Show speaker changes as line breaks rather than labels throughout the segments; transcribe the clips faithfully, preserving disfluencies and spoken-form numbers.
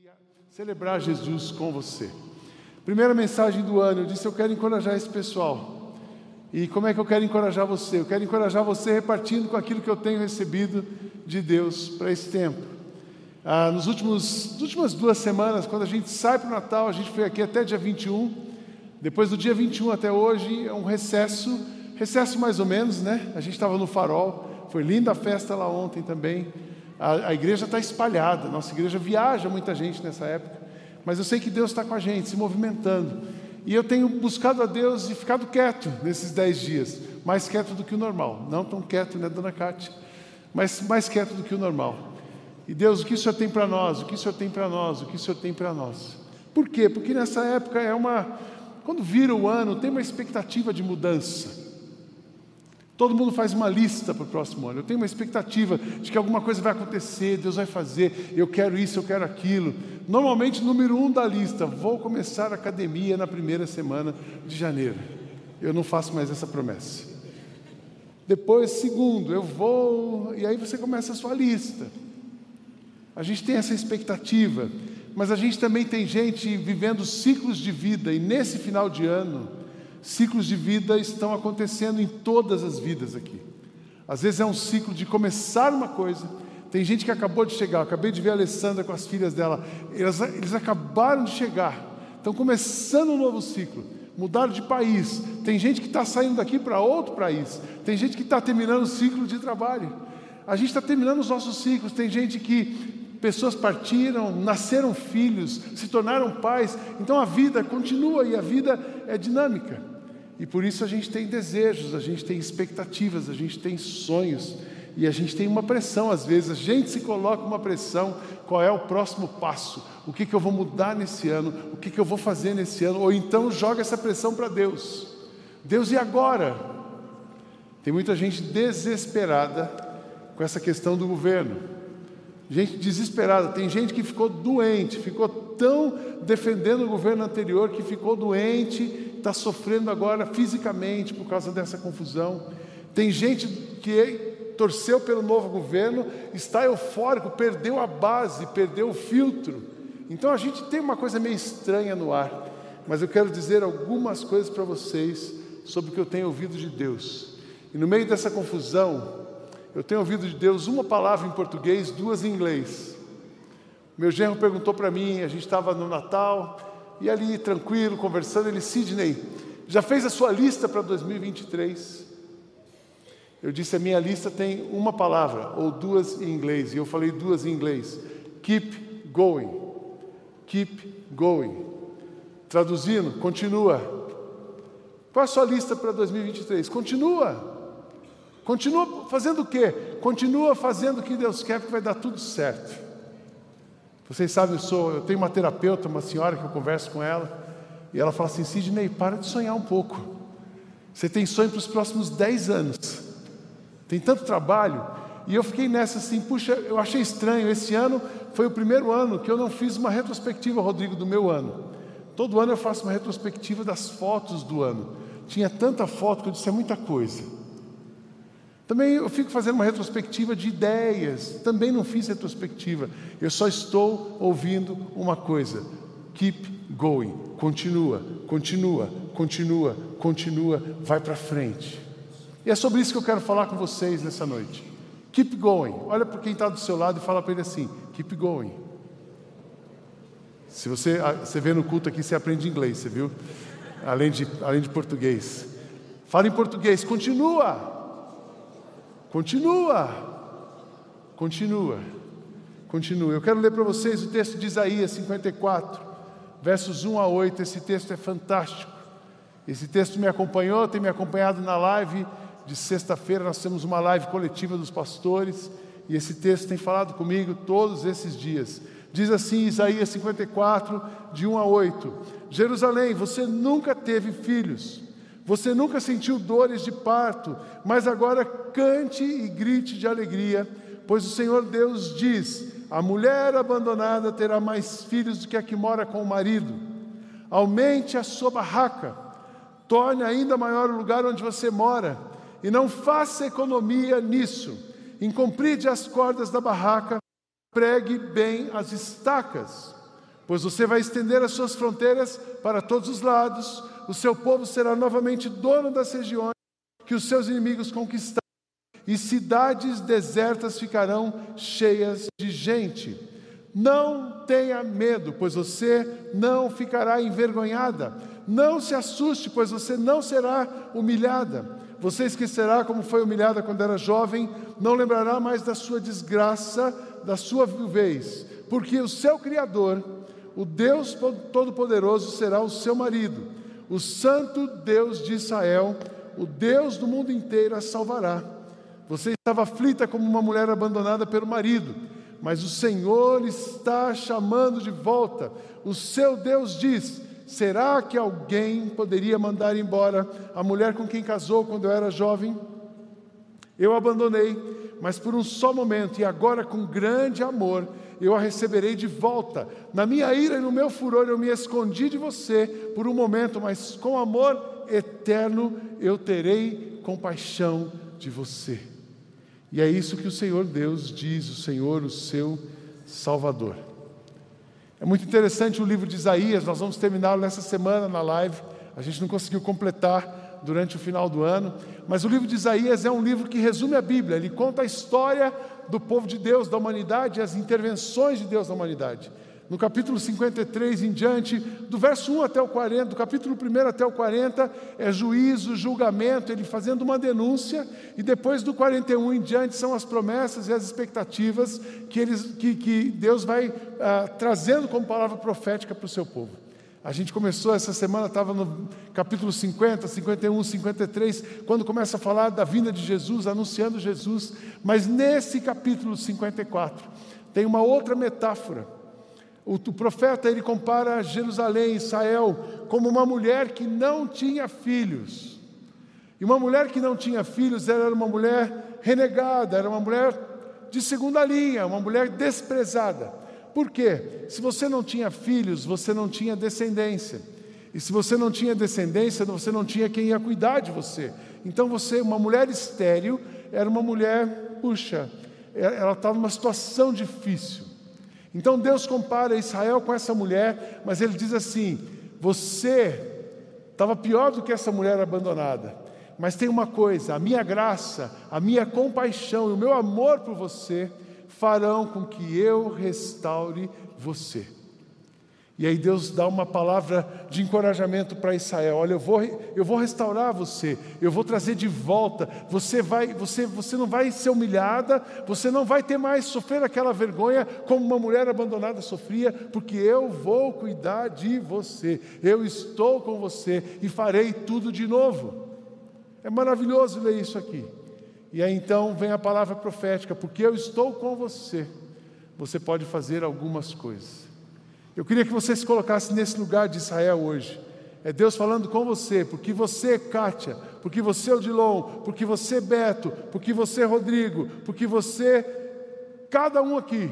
Celebrar Jesus com você. Primeira mensagem do ano, eu disse, eu quero encorajar esse pessoal. E como é que eu quero encorajar você? Eu quero encorajar você repartindo com aquilo que eu tenho recebido de Deus para esse tempo. Ah, nos últimos, nas últimas duas semanas, quando a gente sai para o Natal, a gente foi aqui até dia vinte e um. Depois do dia vinte e um até hoje, é um recesso, recesso mais ou menos, né? A gente estava no Farol, foi linda a festa lá ontem também. A, a igreja está espalhada, nossa igreja viaja muita gente nessa época, mas eu sei que Deus está com a gente, se movimentando, e eu tenho buscado a Deus e ficado quieto nesses dez dias, mais quieto do que o normal, não tão quieto, né, dona Cátia, mas mais quieto do que o normal. E Deus, o que o Senhor tem para nós, o que o Senhor tem para nós, o que o Senhor tem para nós? Por quê? Porque nessa época é uma, quando vira o ano, tem uma expectativa de mudança. Todo mundo faz uma lista para o próximo ano. Eu tenho uma expectativa de que alguma coisa vai acontecer, Deus vai fazer, eu quero isso, eu quero aquilo. Normalmente, número um da lista, vou começar a academia na primeira semana de janeiro. Eu não faço mais essa promessa. Depois, segundo, eu vou... E aí você começa a sua lista. A gente tem essa expectativa, mas a gente também tem gente vivendo ciclos de vida, e nesse final de ano... ciclos de vida estão acontecendo em todas as vidas aqui. Às vezes é um ciclo de começar uma coisa. Tem gente que acabou de chegar, eu acabei de ver a Alessandra com as filhas dela, eles, eles acabaram de chegar, estão começando um novo ciclo, mudaram de país. Tem gente que está saindo daqui para outro país, tem gente que está terminando o ciclo de trabalho. A gente está terminando os nossos ciclos. Tem gente que pessoas partiram, nasceram filhos, se tornaram pais. Então a vida continua e a vida é dinâmica. E por isso a gente tem desejos, a gente tem expectativas, a gente tem sonhos. E a gente tem uma pressão às vezes. A gente se coloca uma pressão. Qual é o próximo passo? O que, que eu vou mudar nesse ano? O que, que eu vou fazer nesse ano? Ou então joga essa pressão para Deus. Deus, e agora? Tem muita gente desesperada com essa questão do governo. Gente desesperada, tem gente que ficou doente, ficou tão defendendo o governo anterior que ficou doente, está sofrendo agora fisicamente por causa dessa confusão. Tem gente que torceu pelo novo governo, está eufórico, perdeu a base, perdeu o filtro. Então a gente tem uma coisa meio estranha no ar, mas eu quero dizer algumas coisas para vocês sobre o que eu tenho ouvido de Deus. E no meio dessa confusão, eu tenho ouvido de Deus uma palavra em português, duas em inglês. Meu genro perguntou para mim, a gente estava no Natal, e ali tranquilo, conversando, ele, Sidney, já fez a sua lista para dois mil e vinte e três? Eu disse, a minha lista tem uma palavra, ou duas em inglês, e eu falei duas em inglês. Keep going. Keep going. Traduzindo, continua. Qual é a sua lista para dois mil e vinte e três? Continua. Continua fazendo o quê? Continua fazendo o que Deus quer, porque vai dar tudo certo. Vocês sabem, eu, sou, eu tenho uma terapeuta, uma senhora que eu converso com ela, e ela fala assim, Sidney, para de sonhar um pouco. Você tem sonho para os próximos dez anos. Tem tanto trabalho. E eu fiquei nessa assim, puxa, eu achei estranho. Esse ano foi o primeiro ano que eu não fiz uma retrospectiva, Rodrigo, do meu ano. Todo ano eu faço uma retrospectiva das fotos do ano. Tinha tanta foto que eu disse, é muita coisa. Também eu fico fazendo uma retrospectiva de ideias. Também não fiz retrospectiva. Eu só estou ouvindo uma coisa. Keep going. Continua, continua, continua, continua. Vai para frente. E é sobre isso que eu quero falar com vocês nessa noite. Keep going. Olha para quem está do seu lado e fala para ele assim. Keep going. Se você, você vê no culto aqui, você aprende inglês, você viu? Além de, além de português. Fala em português. Continua. Continua, continua, continua. Eu quero ler para vocês o texto de Isaías cinquenta e quatro, versos um a oito. Esse texto é fantástico. Esse texto me acompanhou, tem me acompanhado na live de sexta-feira. Nós temos uma live coletiva dos pastores, e esse texto tem falado comigo todos esses dias. Diz assim, Isaías cinquenta e quatro, de um a oito. Jerusalém, você nunca teve filhos. Você nunca sentiu dores de parto, mas agora cante e grite de alegria, pois o Senhor Deus diz, a mulher abandonada terá mais filhos do que a que mora com o marido. Aumente a sua barraca, torne ainda maior o lugar onde você mora, e não faça economia nisso. Incompride as cordas da barraca, pregue bem as estacas. pois você vai estender as suas fronteiras para todos os lados, o seu povo será novamente dono das regiões que os seus inimigos conquistaram, e cidades desertas ficarão cheias de gente. Não tenha medo, pois você não ficará envergonhada. Não se assuste, pois você não será humilhada. Você esquecerá como foi humilhada quando era jovem, não lembrará mais da sua desgraça, da sua viuvez, porque o seu Criador, o Deus Todo-Poderoso, será o seu marido. O Santo Deus de Israel, o Deus do mundo inteiro, a salvará. Você estava aflita como uma mulher abandonada pelo marido, mas o Senhor está chamando de volta. O seu Deus diz: será que alguém poderia mandar embora a mulher com quem casou quando eu era jovem? Eu a abandonei, mas por um só momento, e agora com grande amor eu a receberei de volta. Na minha ira e no meu furor eu me escondi de você por um momento, mas com amor eterno eu terei compaixão de você. E é isso que o Senhor Deus diz, o Senhor, o seu Salvador. É muito interessante o livro de Isaías, nós vamos terminá-lo nessa semana na live, a gente não conseguiu completar durante o final do ano, mas o livro de Isaías é um livro que resume a Bíblia, ele conta a história do povo de Deus, da humanidade, e as intervenções de Deus na humanidade. No capítulo cinquenta e três em diante, do verso um até o quarenta, do capítulo um até o quarenta, é juízo, julgamento, ele fazendo uma denúncia, e depois do quarenta e um em diante são as promessas e as expectativas que, eles, que, que Deus vai ah, trazendo como palavra profética para o seu povo. A gente começou essa semana, estava no capítulo cinquenta, cinquenta e um, cinquenta e três, quando começa a falar da vinda de Jesus, anunciando Jesus, mas nesse capítulo cinquenta e quatro, tem uma outra metáfora. O, o profeta, ele compara Jerusalém, Israel, como uma mulher que não tinha filhos. E uma mulher que não tinha filhos, ela era uma mulher renegada, era uma mulher de segunda linha, uma mulher desprezada. Por quê? Se você não tinha filhos, você não tinha descendência. E se você não tinha descendência, você não tinha quem ia cuidar de você. Então você, uma mulher estéril, era uma mulher, puxa, ela estava numa situação difícil. Então Deus compara Israel com essa mulher, mas Ele diz assim: você estava pior do que essa mulher abandonada, mas tem uma coisa, a minha graça, a minha compaixão e o meu amor por você farão com que eu restaure você. E aí Deus dá uma palavra de encorajamento para Israel: olha, eu vou, eu vou restaurar você, eu vou trazer de volta, você, vai, você, você não vai ser humilhada, você não vai ter mais sofrer aquela vergonha como uma mulher abandonada sofria, porque eu vou cuidar de você, eu estou com você e farei tudo de novo. É maravilhoso ler isso aqui. E aí então vem a palavra profética: porque eu estou com você, você pode fazer algumas coisas. Eu queria que você se colocasse nesse lugar de Israel hoje. É Deus falando com você, porque você, Kátia, porque você, Odilon, porque você, Beto, porque você, Rodrigo, porque você, cada um aqui,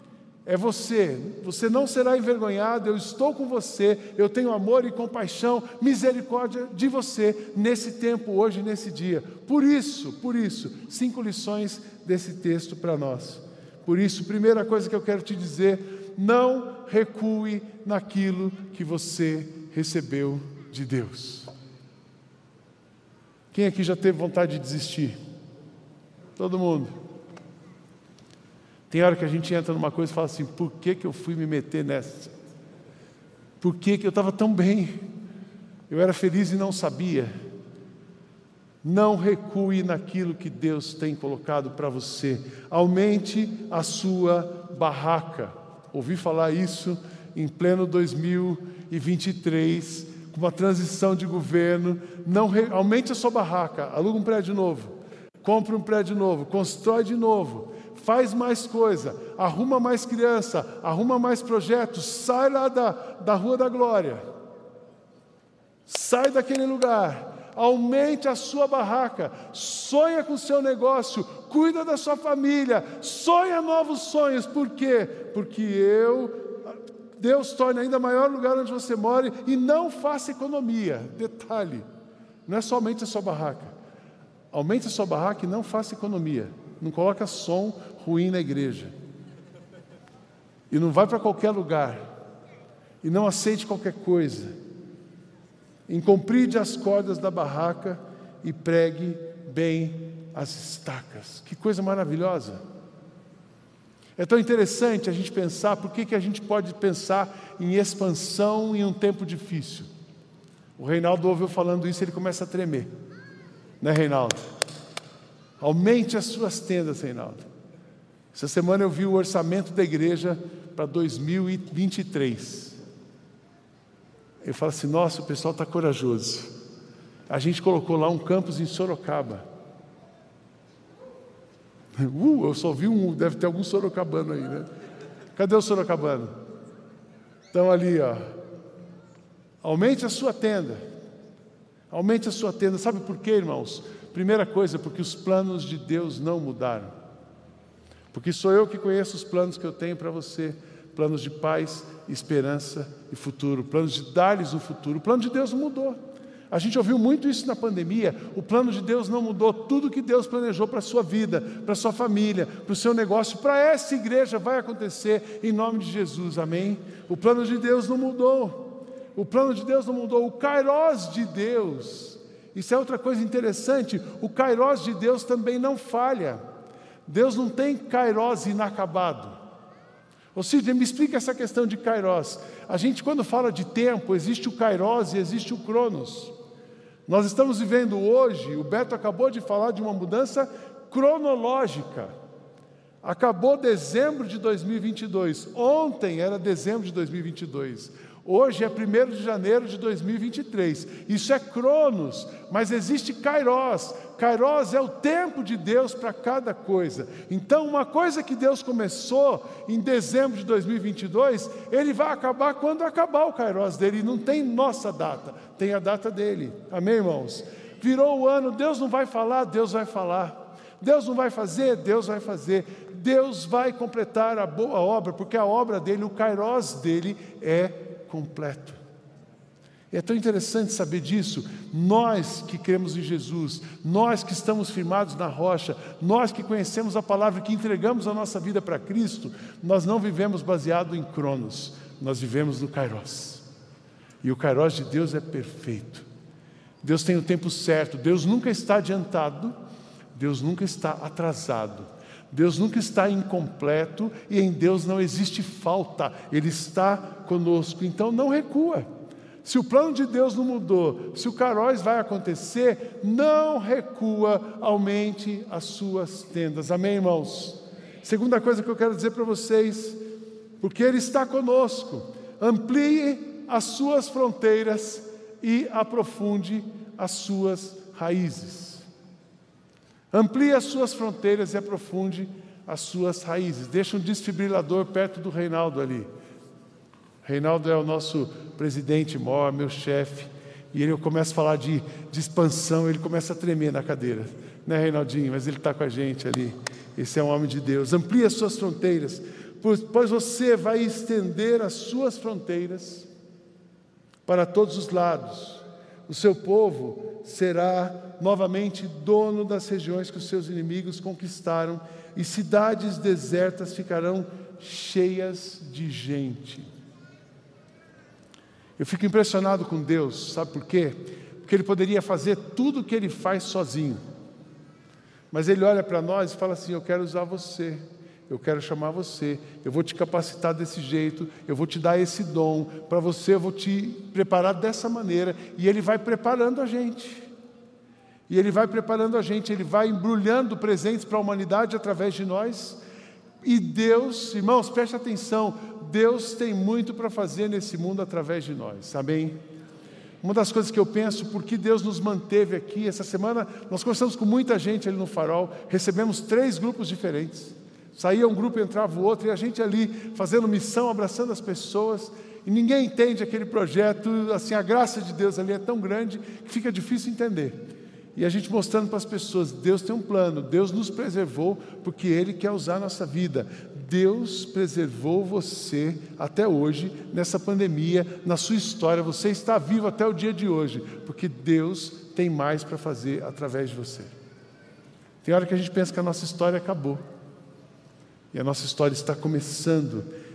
é você. Você não será envergonhado, eu estou com você, eu tenho amor e compaixão, misericórdia de você, nesse tempo, hoje, nesse dia. Por isso, por isso, cinco lições desse texto para nós. Por isso, primeira coisa que eu quero te dizer: não recue naquilo que você recebeu de Deus. Quem aqui já teve vontade de desistir? Todo mundo. Tem hora que a gente entra numa coisa e fala assim: por que que eu fui me meter nessa? Por que que eu estava tão bem? Eu era feliz e não sabia. Não recue naquilo que Deus tem colocado para você. Aumente a sua barraca. Ouvi falar isso em pleno dois mil e vinte e três, com uma transição de governo. Não re... Aumente a sua barraca, aluga um prédio novo, compra um prédio novo, constrói de novo, faz mais coisa, arruma mais criança, arruma mais projetos, sai lá da, da Rua da Glória, sai daquele lugar. Aumente a sua barraca, sonha com o seu negócio, cuida da sua família, sonha novos sonhos. Por quê? Porque eu, Deus torna ainda maior o lugar onde você mora, e não faça economia. Detalhe, não é somente a sua barraca. Aumente a sua barraca e não faça economia. Não coloca som ruim na igreja. E não vai para qualquer lugar. e não aceite qualquer coisa. Encompride as cordas da barraca e pregue bem as estacas. Que coisa maravilhosa! É tão interessante a gente pensar, por que que a gente pode pensar em expansão em um tempo difícil? O Reinaldo ouviu falando isso, ele começa a tremer. Né, Reinaldo? Aumente as suas tendas, Reinaldo. Essa semana eu vi o orçamento da igreja para dois mil e vinte e três. Eu falo assim, nossa, o pessoal está corajoso. A gente colocou lá um campus em Sorocaba. Uh, eu só vi um, deve ter algum sorocabano aí, né? Cadê o sorocabano? Estão ali, ó. Aumente a sua tenda. Aumente a sua tenda. Sabe por quê, irmãos? Primeira coisa, porque os planos de Deus não mudaram. Porque sou eu que conheço os planos que eu tenho para você. Planos de paz, esperança e futuro. Planos de dar-lhes um futuro. O plano de Deus não mudou. A gente ouviu muito isso na pandemia. O plano de Deus não mudou. Tudo que Deus planejou para a sua vida, para a sua família, para o seu negócio, para essa igreja vai acontecer em nome de Jesus, amém? O plano de Deus não mudou. O plano de Deus não mudou. O Kairos de Deus, isso é outra coisa interessante, o Kairos de Deus também não falha. Deus não tem Kairos inacabado. Ou seja, me explica essa questão de Kairos. A gente, quando fala de tempo, existe o Kairos e existe o Cronos. Nós estamos vivendo hoje, o Beto acabou de falar de uma mudança cronológica. Acabou dezembro de dois mil e vinte e dois. Ontem era dezembro de dois mil e vinte e dois. Hoje é primeiro de janeiro de dois mil e vinte e três. Isso é Cronos, mas existe Kairos. Kairos é o tempo de Deus para cada coisa. Então, uma coisa que Deus começou em dezembro de dois mil e vinte e dois, Ele vai acabar quando acabar o Kairos dele. Não tem nossa data, tem a data dele. Amém, irmãos? Virou o ano, Deus não vai falar, Deus vai falar. Deus não vai fazer, Deus vai fazer. Deus vai completar a boa obra, porque a obra dele, o Kairos dele é completo. É tão interessante saber disso. Nós que cremos em Jesus, nós que estamos firmados na rocha, nós que conhecemos a palavra, que entregamos a nossa vida para Cristo, nós não vivemos baseado em Cronos, nós vivemos no Kairos. E o Kairos de Deus é perfeito. Deus tem o tempo certo, Deus nunca está adiantado, Deus nunca está atrasado. Deus nunca está incompleto e em Deus não existe falta, Ele está conosco, então não recua. Se o plano de Deus não mudou, se o Kairos vai acontecer, não recua, aumente as suas tendas, amém, irmãos? Segunda coisa que eu quero dizer para vocês, porque Ele está conosco, amplie as suas fronteiras e aprofunde as suas raízes. Amplie as suas fronteiras e aprofunde as suas raízes. Deixa um desfibrilador perto do Reinaldo ali. Reinaldo é o nosso presidente maior, meu chefe. E ele começa a falar de, de expansão, ele começa a tremer na cadeira. Né, Reinaldinho? Mas ele está com a gente ali. Esse é um homem de Deus. Amplie as suas fronteiras, pois você vai estender as suas fronteiras para todos os lados. O seu povo será novamente dono das regiões que os seus inimigos conquistaram, e cidades desertas ficarão cheias de gente. Eu fico impressionado com Deus, sabe por quê? Porque Ele poderia fazer tudo o que Ele faz sozinho, mas Ele olha para nós e fala assim: eu quero usar você, eu quero chamar você, eu vou te capacitar desse jeito, eu vou te dar esse dom, para você eu vou te preparar dessa maneira, e Ele vai preparando a gente, e Ele vai preparando a gente, Ele vai embrulhando presentes para a humanidade através de nós, e Deus, irmãos, preste atenção, Deus tem muito para fazer nesse mundo através de nós, amém? Uma das coisas que eu penso, por que Deus nos manteve aqui, essa semana nós conversamos com muita gente ali no Farol, recebemos três grupos diferentes, saía um grupo, entrava o outro, e a gente ali fazendo missão, abraçando as pessoas, e ninguém entende aquele projeto, assim, a graça de Deus ali é tão grande, que fica difícil entender. E a gente mostrando para as pessoas, Deus tem um plano, Deus nos preservou, porque Ele quer usar a nossa vida. Deus preservou você até hoje, nessa pandemia, na sua história, você está vivo até o dia de hoje, porque Deus tem mais para fazer através de você. Tem hora que a gente pensa que a nossa história acabou, e a nossa história está começando.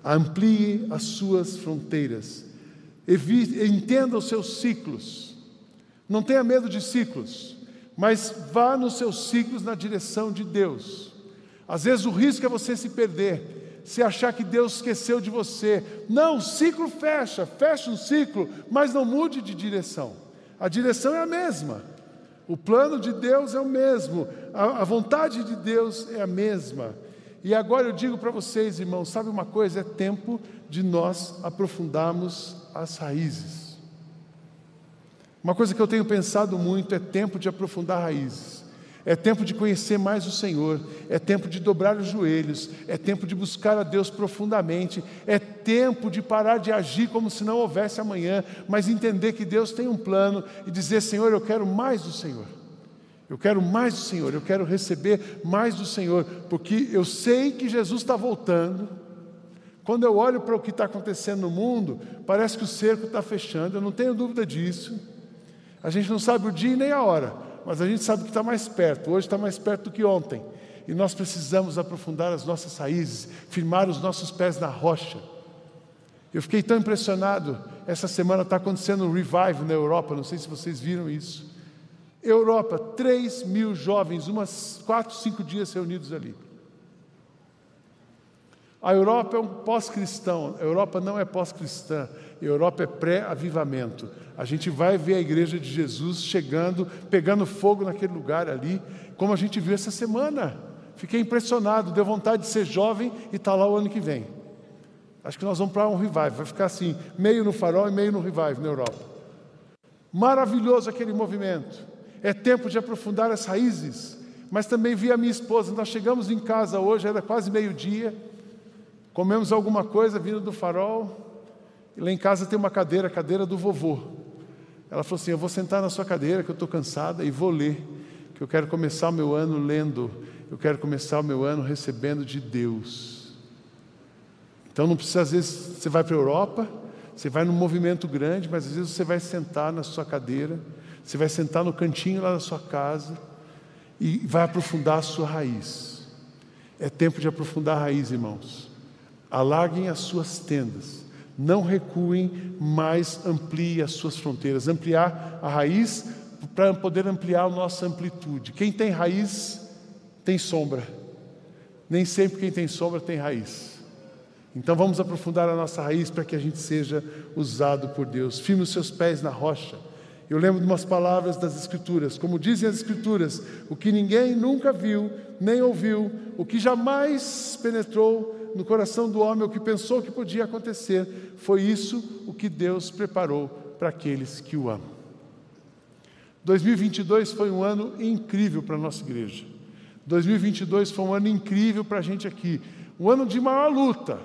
Amplie as suas fronteiras. Evite, entenda os seus ciclos. Não tenha medo de ciclos, mas vá nos seus ciclos na direção de Deus. Às vezes o risco é você se perder, se achar que Deus esqueceu de você. Não, o ciclo fecha, fecha um ciclo, mas não mude de direção. A direção é a mesma. O plano de Deus é o mesmo. A, a vontade de Deus é a mesma. E agora eu digo para vocês, irmãos, sabe uma coisa? É tempo de nós aprofundarmos as raízes. Uma coisa que eu tenho pensado muito é tempo de aprofundar raízes. É tempo de conhecer mais o Senhor. É tempo de dobrar os joelhos. É tempo de buscar a Deus profundamente. É tempo de parar de agir como se não houvesse amanhã, mas entender que Deus tem um plano e dizer: Senhor, eu quero mais do Senhor. Eu quero mais do Senhor. Eu quero receber mais do Senhor, porque eu sei que Jesus está voltando. Quando eu olho para o que está acontecendo no mundo, parece que o cerco está fechando. Eu não tenho dúvida disso. A gente não sabe o dia e nem a hora, mas a gente sabe que está mais perto. Hoje está mais perto do que ontem. E nós precisamos aprofundar as nossas raízes, firmar os nossos pés na rocha. Eu fiquei tão impressionado. Essa semana está acontecendo um revival na Europa, não sei se vocês viram isso. Europa, três mil jovens, umas quatro, cinco dias reunidos ali. A Europa é um pós-cristão, a Europa não é pós-cristã, a Europa é pré-avivamento. A gente vai ver a igreja de Jesus chegando, pegando fogo naquele lugar ali, como a gente viu essa semana. Fiquei impressionado, deu vontade de ser jovem e estar lá o ano que vem. Acho que nós vamos para um revival, vai ficar assim, meio no Farol e meio no revival na Europa. Maravilhoso aquele movimento. É tempo de aprofundar as raízes. Mas também vi a minha esposa, nós chegamos em casa hoje, era quase meio-dia, comemos alguma coisa vindo do Farol, e lá em casa tem uma cadeira, a cadeira do vovô. Ela falou assim: eu vou sentar na sua cadeira, que eu estou cansada, e vou ler, que eu quero começar o meu ano lendo, eu quero começar o meu ano recebendo de Deus. Então não precisa, às vezes, você vai para a Europa, você vai num movimento grande, mas às vezes você vai sentar na sua cadeira, você vai sentar no cantinho lá da sua casa, e vai aprofundar a sua raiz. É tempo de aprofundar a raiz, irmãos. Alarguem as suas tendas, não recuem, mas ampliem as suas fronteiras. Ampliar a raiz para poder ampliar a nossa amplitude. Quem tem raiz tem sombra. Nem sempre quem tem sombra tem raiz. Então vamos aprofundar a nossa raiz para que a gente seja usado por Deus. Firme os seus pés na rocha. Eu lembro de umas palavras das Escrituras, como dizem as Escrituras: o que ninguém nunca viu, nem ouviu, o que jamais penetrou no coração do homem, o que pensou que podia acontecer, foi isso o que Deus preparou para aqueles que o amam. dois mil e vinte e dois foi um ano incrível para a nossa igreja. dois mil e vinte e dois foi um ano incrível para a gente aqui. Um ano de maior luta.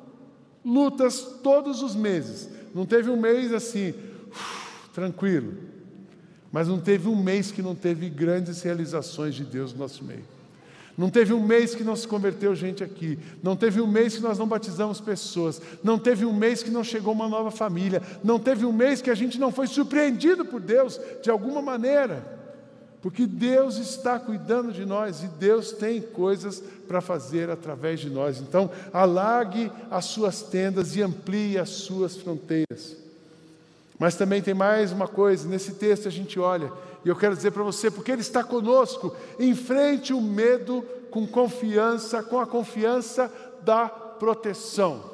Lutas todos os meses. Não teve um mês assim, uf, tranquilo. Mas não teve um mês que não teve grandes realizações de Deus no nosso meio. Não teve um mês que não se converteu gente aqui. Não teve um mês que nós não batizamos pessoas. Não teve um mês que não chegou uma nova família. Não teve um mês que a gente não foi surpreendido por Deus de alguma maneira. Porque Deus está cuidando de nós e Deus tem coisas para fazer através de nós. Então, alargue as suas tendas e amplie as suas fronteiras. Mas também tem mais uma coisa, nesse texto a gente olha, e eu quero dizer para você, porque Ele está conosco, enfrente o medo com confiança, com a confiança da proteção.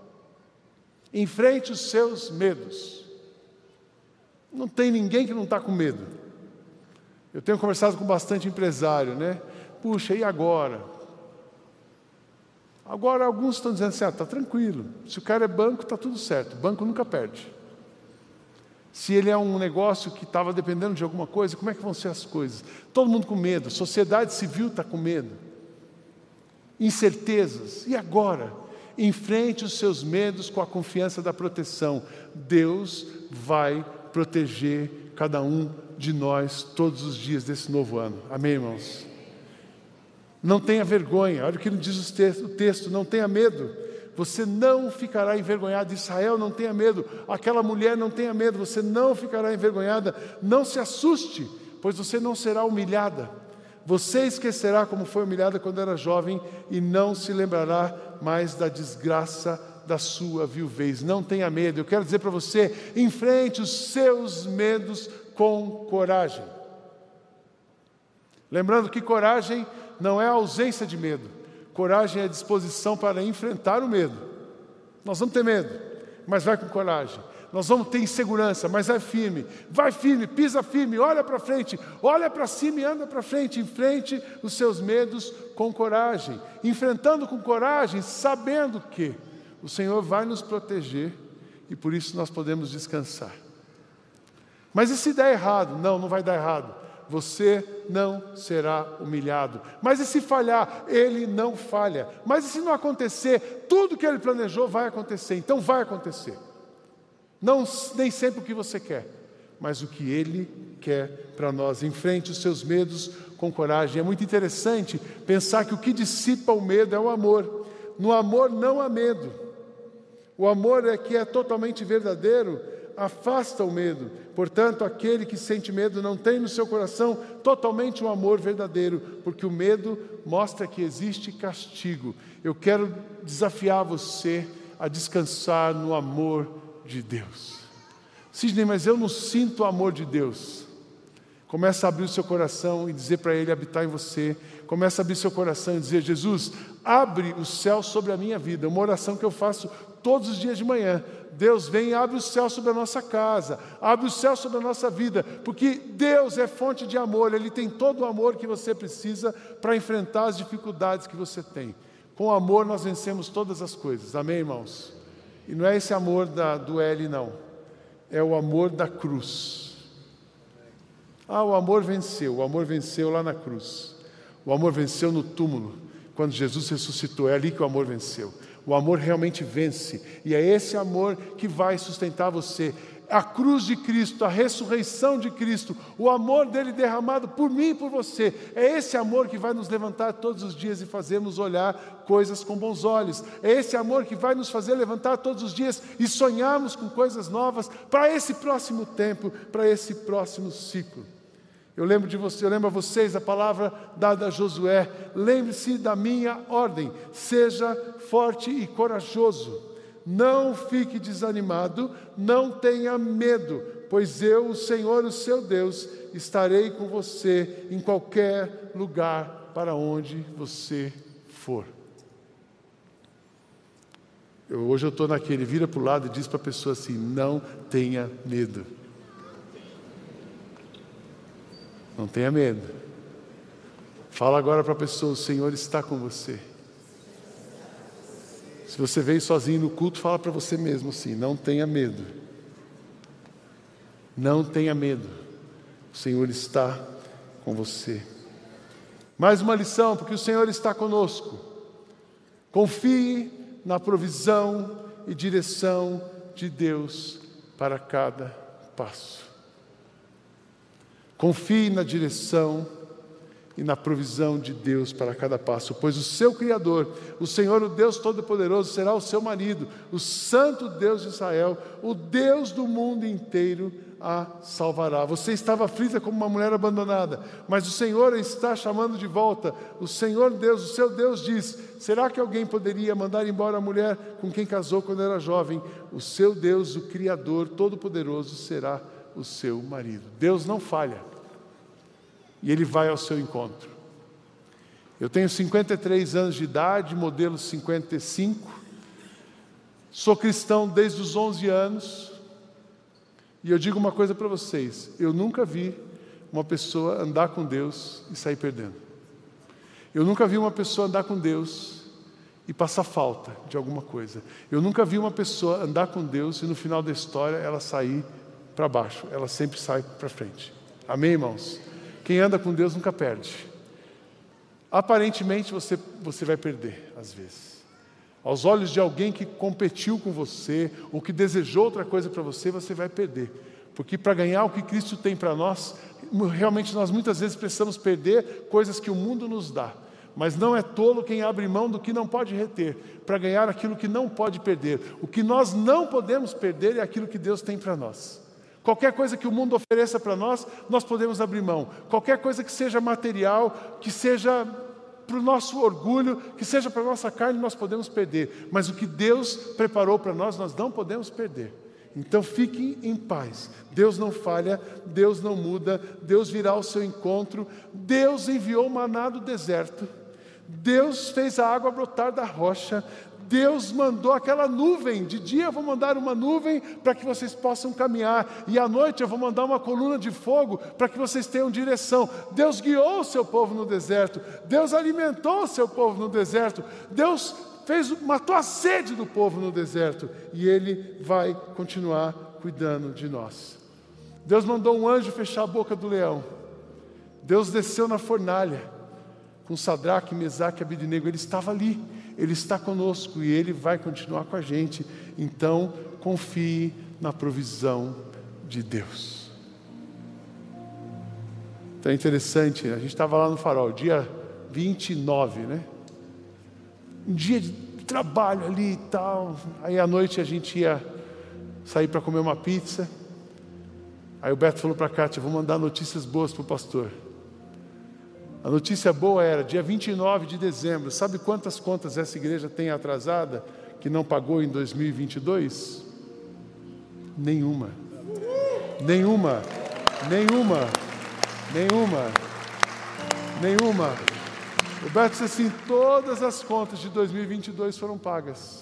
Enfrente os seus medos. Não tem ninguém que não está com medo. Eu tenho conversado com bastante empresário, né? Puxa, e agora? Agora alguns estão dizendo assim: ah, está tranquilo, se o cara é banco, está tudo certo, banco nunca perde. Se ele é um negócio que estava dependendo de alguma coisa, como é que vão ser as coisas? Todo mundo com medo, a sociedade civil está com medo. Incertezas, e agora? Enfrente os seus medos com a confiança da proteção. Deus vai proteger cada um de nós todos os dias desse novo ano. Amém, irmãos? Não tenha vergonha, olha o que diz o texto, não tenha medo. Você não ficará envergonhado. Israel, não tenha medo. Aquela mulher, não tenha medo. Você não ficará envergonhada. Não se assuste, pois você não será humilhada. Você esquecerá como foi humilhada quando era jovem e não se lembrará mais da desgraça da sua viuvez. Não tenha medo. Eu quero dizer para você, enfrente os seus medos com coragem. Lembrando que coragem não é a ausência de medo. Coragem é a disposição para enfrentar o medo. Nós vamos ter medo, mas vai com coragem. Nós vamos ter insegurança, mas vai firme. Vai firme, pisa firme, olha para frente, olha para cima e anda para frente. Enfrente os seus medos com coragem. Enfrentando com coragem, sabendo que o Senhor vai nos proteger e por isso nós podemos descansar. Mas e se der errado? Não, não vai dar errado. Você não será humilhado. Mas e se falhar? Ele não falha. Mas e se não acontecer? Tudo que ele planejou vai acontecer. Então vai acontecer. Não nem sempre o que você quer, mas o que Ele quer para nós. Enfrente os seus medos com coragem. É muito interessante pensar que o que dissipa o medo é o amor. No amor não há medo. O amor é que é totalmente verdadeiro, afasta o medo. Portanto, aquele que sente medo não tem no seu coração totalmente um amor verdadeiro, porque o medo mostra que existe castigo. Eu quero desafiar você a descansar no amor de Deus. Sidney, mas eu não sinto o amor de Deus. Começa a abrir o seu coração e dizer para Ele habitar em você. Começa a abrir seu coração e dizer: Jesus, abre o céu sobre a minha vida. Uma oração que eu faço todos os dias de manhã. Deus vem e abre o céu sobre a nossa casa, abre o céu sobre a nossa vida, porque Deus é fonte de amor. Ele tem todo o amor que você precisa para enfrentar as dificuldades que você tem. Com amor nós vencemos todas as coisas. Amém, irmãos? E não é esse amor da, do L, não. É o amor da cruz. Ah, o amor venceu. O amor venceu lá na cruz. O amor venceu no túmulo, quando Jesus ressuscitou. É ali que o amor venceu. O amor realmente vence. E é esse amor que vai sustentar você. A cruz de Cristo, a ressurreição de Cristo, o amor dele derramado por mim e por você. É esse amor que vai nos levantar todos os dias e fazermos olhar coisas com bons olhos. É esse amor que vai nos fazer levantar todos os dias e sonharmos com coisas novas para esse próximo tempo, para esse próximo ciclo. Eu lembro de você, eu lembro a vocês a palavra dada a Josué: lembre-se da minha ordem, seja forte e corajoso. Não fique desanimado, não tenha medo, pois eu, o Senhor, o seu Deus, estarei com você em qualquer lugar para onde você for. Eu, hoje eu estou naquele, vira para o lado e diz para a pessoa assim: não tenha medo. Não tenha medo. Fala agora para a pessoa: o Senhor está com você. Se você veio sozinho no culto, fala para você mesmo assim: não tenha medo. Não tenha medo. O Senhor está com você. Mais uma lição, porque o Senhor está conosco. Confie na provisão e direção de Deus para cada passo. Confie na direção e na provisão de Deus para cada passo, pois o seu Criador, o Senhor, o Deus Todo-Poderoso, será o seu marido, o Santo Deus de Israel, o Deus do mundo inteiro a salvará. Você estava aflita como uma mulher abandonada, mas o Senhor a está chamando de volta. O Senhor Deus, o seu Deus diz: será que alguém poderia mandar embora a mulher com quem casou quando era jovem? O seu Deus, o Criador Todo-Poderoso, será o seu marido. Deus não falha. E Ele vai ao seu encontro. Eu tenho cinquenta e três anos de idade, modelo cinquenta e cinco. Sou cristão desde os onze anos. E eu digo uma coisa para vocês: eu nunca vi uma pessoa andar com Deus e sair perdendo. Eu nunca vi uma pessoa andar com Deus e passar falta de alguma coisa. Eu nunca vi uma pessoa andar com Deus e no final da história ela sair para baixo. Ela sempre sai para frente. Amém, irmãos? Quem anda com Deus nunca perde. Aparentemente você, você vai perder, às vezes. Aos olhos de alguém que competiu com você, ou que desejou outra coisa para você, você vai perder. Porque para ganhar o que Cristo tem para nós, realmente nós muitas vezes precisamos perder coisas que o mundo nos dá. Mas não é tolo quem abre mão do que não pode reter, para ganhar aquilo que não pode perder. O que nós não podemos perder é aquilo que Deus tem para nós. Qualquer coisa que o mundo ofereça para nós, nós podemos abrir mão. Qualquer coisa que seja material, que seja para o nosso orgulho, que seja para a nossa carne, nós podemos perder. Mas o que Deus preparou para nós, nós não podemos perder. Então fiquem em paz. Deus não falha, Deus não muda, Deus virá ao seu encontro. Deus enviou o maná do deserto. Deus fez a água brotar da rocha. Deus mandou aquela nuvem. De dia eu vou mandar uma nuvem para que vocês possam caminhar. E à noite eu vou mandar uma coluna de fogo para que vocês tenham direção. Deus guiou o seu povo no deserto. Deus alimentou o seu povo no deserto. Deus fez, matou a sede do povo no deserto. E Ele vai continuar cuidando de nós. Deus mandou um anjo fechar a boca do leão. Deus desceu na fornalha com Sadraque, Mesaque e Abednego. Ele estava ali. Ele está conosco e Ele vai continuar com a gente. Então, confie na provisão de Deus. Então é interessante, a gente estava lá no Farol, dia vinte e nove, né? Um dia de trabalho ali e tal. Aí à noite a gente ia sair para comer uma pizza. Aí o Beto falou para a Kátia, vou mandar notícias boas para o pastor. A notícia boa era, dia vinte e nove de dezembro, sabe quantas contas essa igreja tem atrasada, que não pagou em dois mil e vinte e dois? Nenhuma. Nenhuma. Nenhuma. Nenhuma. Nenhuma. O Beto disse assim, todas as contas de dois mil e vinte e dois foram pagas.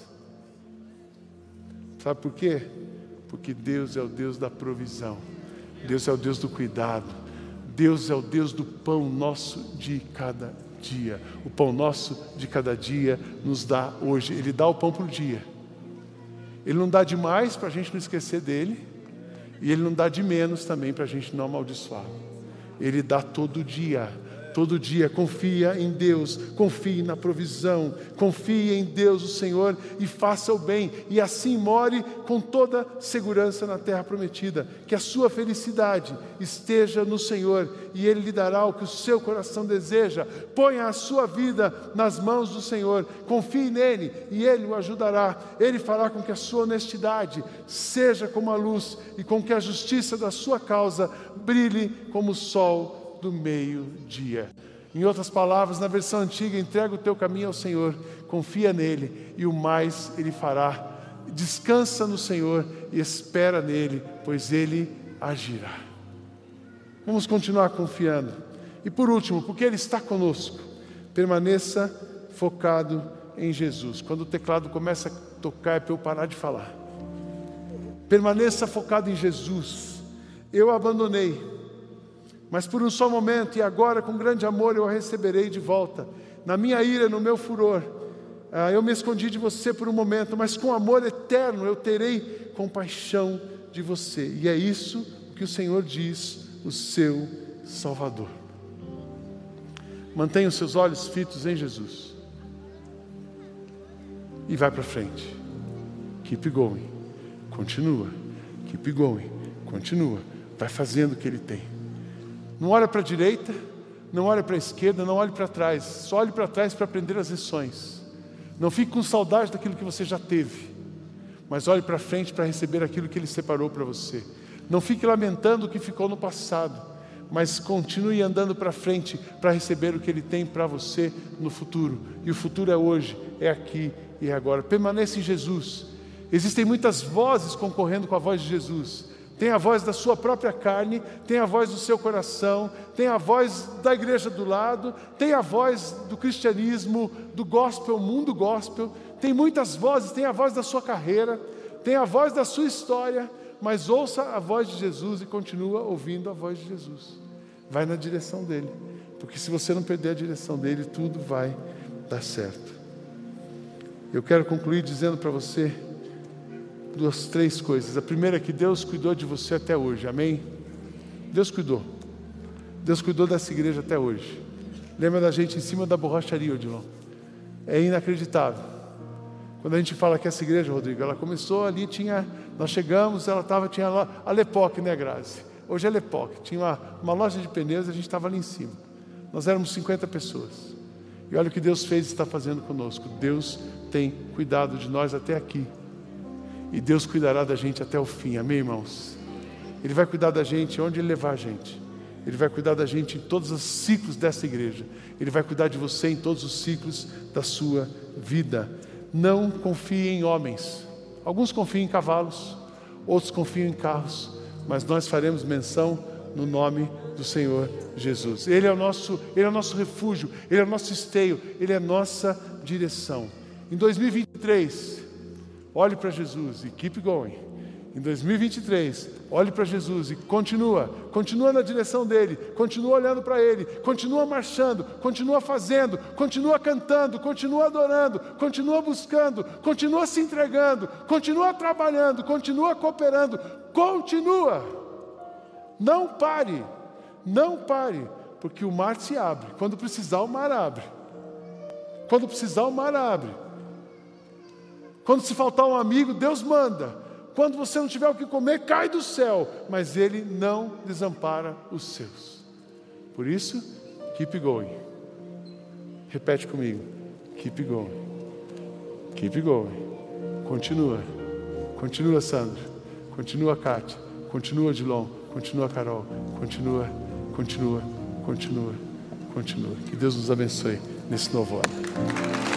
Sabe por quê? Porque Deus é o Deus da provisão. Deus é o Deus do cuidado. Deus é o Deus do pão nosso de cada dia. O pão nosso de cada dia nos dá hoje. Ele dá o pão por dia. Ele não dá demais para a gente não esquecer dele. E Ele não dá de menos também para a gente não amaldiçoar. Ele dá todo dia. Todo dia, confia em Deus, confie na provisão, confie em Deus, o Senhor, e faça o bem, e assim more com toda segurança na terra prometida. Que a sua felicidade esteja no Senhor, e Ele lhe dará o que o seu coração deseja. Ponha a sua vida nas mãos do Senhor, confie nele, e Ele o ajudará. Ele fará com que a sua honestidade seja como a luz, e com que a justiça da sua causa brilhe como o sol do meio-dia. Em outras palavras, na versão antiga, entrega o teu caminho ao Senhor, confia nele e o mais Ele fará. Descansa no Senhor e espera nele, pois Ele agirá. Vamos continuar confiando. E por último, porque Ele está conosco, permaneça focado em Jesus. Quando o teclado começa a tocar é para eu parar de falar. Permaneça focado em Jesus. Eu abandonei, mas por um só momento, e agora com grande amor eu a receberei de volta. Na minha ira, no meu furor, ah, eu me escondi de você por um momento, mas com amor eterno eu terei compaixão de você. E é isso que o Senhor diz, o seu Salvador. Mantenha os seus olhos fitos em Jesus. E vai para frente. Keep going. Continua. Keep going. Continua. Vai fazendo o que Ele tem. Não olhe para a direita, não olhe para a esquerda, não olhe para trás. Só olhe para trás para aprender as lições. Não fique com saudade daquilo que você já teve, mas olhe para frente para receber aquilo que Ele separou para você. Não fique lamentando o que ficou no passado, mas continue andando para frente para receber o que Ele tem para você no futuro. E o futuro é hoje, é aqui e é agora. Permaneça em Jesus. Existem muitas vozes concorrendo com a voz de Jesus. Tem a voz da sua própria carne, tem a voz do seu coração, tem a voz da igreja do lado, tem a voz do cristianismo, do gospel, mundo gospel, tem muitas vozes, tem a voz da sua carreira, tem a voz da sua história, mas ouça a voz de Jesus e continua ouvindo a voz de Jesus. Vai na direção dele, porque se você não perder a direção dele, tudo vai dar certo. Eu quero concluir dizendo para você duas, três coisas. A primeira é que Deus cuidou de você até hoje, amém? Deus cuidou. Deus cuidou dessa igreja até hoje. Lembra da gente em cima da borracharia, Odilon? É inacreditável. Quando a gente fala que essa igreja, Rodrigo, ela começou ali, tinha, nós chegamos, ela estava, tinha lá, a Lepoc, né, Grazi? Hoje é Lepoc, tinha uma, uma loja de pneus, a gente estava ali em cima. Nós éramos cinquenta pessoas. E olha o que Deus fez e está fazendo conosco. Deus tem cuidado de nós até aqui. E Deus cuidará da gente até o fim, amém, irmãos? Ele vai cuidar da gente onde Ele levar a gente. Ele vai cuidar da gente em todos os ciclos dessa igreja. Ele vai cuidar de você em todos os ciclos da sua vida. Não confie em homens. Alguns confiam em cavalos, outros confiam em carros, mas nós faremos menção no nome do Senhor Jesus. Ele é o nosso, Ele é o nosso refúgio, Ele é o nosso esteio, Ele é a nossa direção. Em dois mil e vinte e três, olhe para Jesus e keep going. Em dois mil e vinte e três, olhe para Jesus e continua, continua na direção dEle, continua olhando para Ele, continua marchando, continua fazendo, continua cantando, continua adorando, continua buscando, continua se entregando, continua trabalhando, continua cooperando, continua. Não pare, não pare, porque o mar se abre. Quando precisar, o mar abre. Quando precisar, o mar abre. Quando se faltar um amigo, Deus manda. Quando você não tiver o que comer, cai do céu. Mas Ele não desampara os seus. Por isso, keep going. Repete comigo. Keep going. Keep going. Continua. Continua, Sandra. Continua, Kátia. Continua, Dilon. Continua, Carol. Continua, continua, continua, continua. Que Deus nos abençoe nesse novo ano.